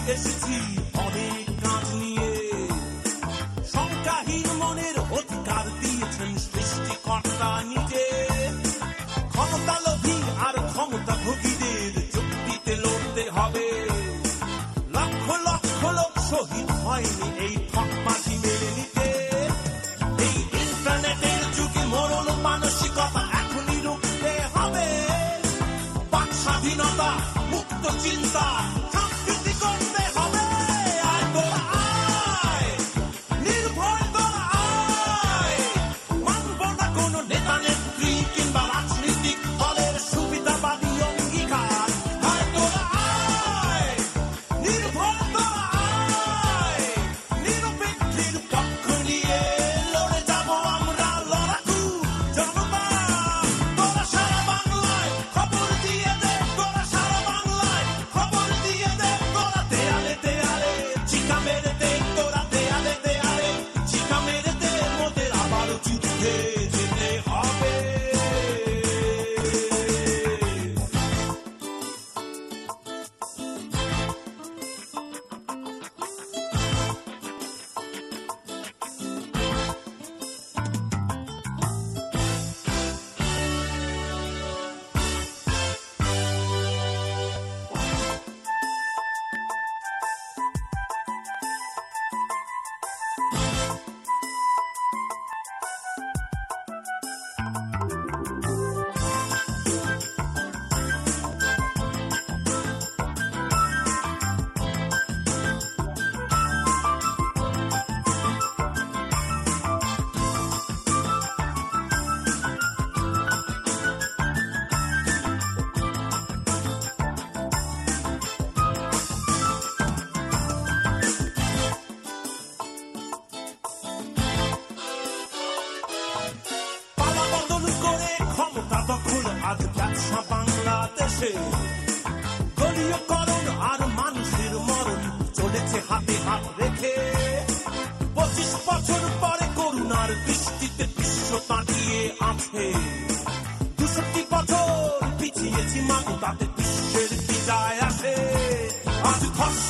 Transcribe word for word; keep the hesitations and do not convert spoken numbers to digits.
এসেছি অনেক কাজ নিয়ে, সংখ্যাহীন মনের অধিকার দিয়েছেন সৃষ্টিকর্তা নিজে। ক্ষমতা লোভী আর ক্ষমতা ভোগীদের চুক্তিতে লড়তে হবে। লক্ষ লক্ষ লোক শহীদ হয়নি এই ঠকবাজি মেনে নিতে। এই ইন্টারনেটের যুগে মরণ মানসিকতা এখনই রুখতে হবে। বাক স্বাধীনতা, মুক্ত চিন্তা, সংস্কৃতি করতে হবে। আয় তোরা আয়, নির্ভয় তোরা আয়। মানব না কোনো নেতা নেত্রী কিংবা রাজনৈতিক দলের সুবিধাবাদী অঙ্গীকার। আয় তোরা আয়, নির্ভয় তোরা আয়। নিরপেক্ষের পক্ষ নিয়ে লড়ে যাব আমরা লড়াকু জনতা। তোরা সারা বাংলায় খবর দিয়ে দে, তোরা সারা বাংলায় খবর দিয়ে দে। তোরা দেয়ালে দেয়ালে চিকা মেরে দে, তোরা দেয়ালে দেয়ালে চিকা মেরে দে। মোদের আবার যুদ্ধে যেতে হবে। পালা বদল করে ক্ষমতা দখল আজ ব্যবসা বাংলাদেশে। দলীয়করণ আর মানুষের মরণ চলেছে হাতে হাত রেখে। পঁচিশ বছর পরে করুণার বৃষ্টিতে বিশ্ব তাকিয়ে আছে। দুষট্টি বছর পিছিয়েছি মাগো, তাতে বিশ্বের বিদায় আসে। আজ ধর্ষণ